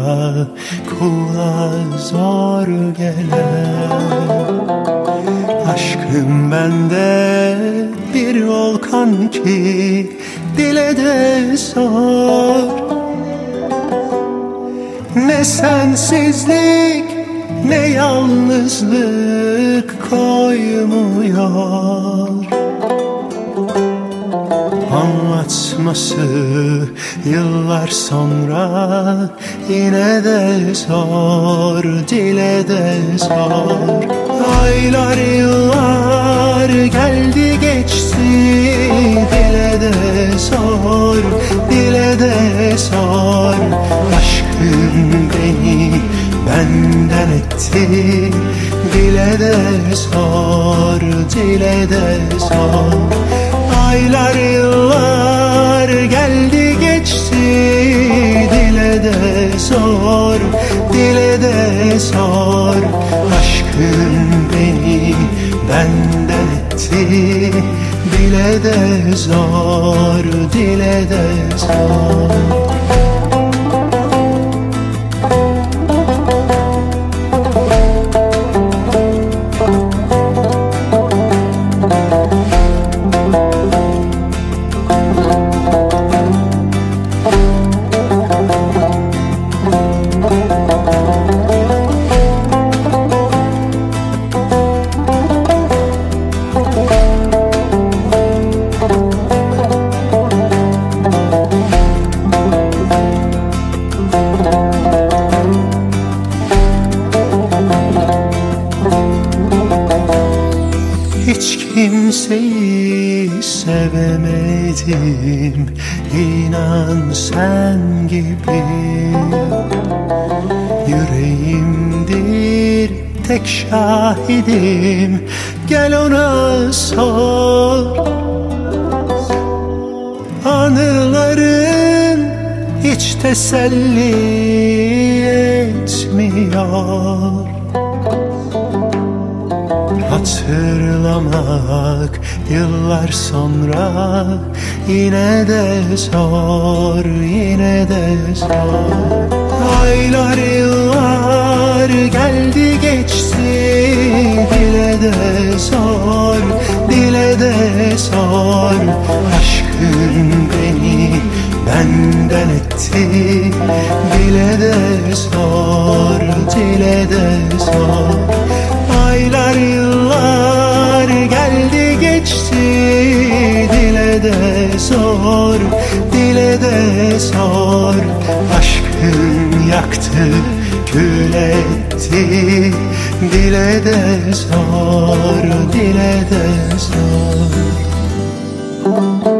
kula zor gelen. Aşkım bende bir volkan ki dile de zor. Ne sensizlik ne yalnızlık koymuyor. Anlatması yıllar sonra yine de zor, dile de zor. Aylar yıllar geldi geçti, dile de zor, dile de zor. Aşkın beni benden etti, dile de zor, dile de zor. Aylar yıllar geldi geçti, dile de zor, dile de zor. Aşkın beni benden etti, dile de zor, dile de zor. Hiç kimseyi sevemedim, inan sen gibi. Yüreğimdir tek şahidim, gel ona sor. Anıların hiç teselli etmiyor. Hatırlamak yıllar sonra yine de zor, yine de zor. Aylar yıllar geldi geçti, dile de zor, dile de zor. Aşkın beni benden etti, dile de zor, dile de zor. Aylar yıllar geldi geçti, dile de zor, dile de zor. Aşkın yaktı, kül etti, dile de zor, dile de zor.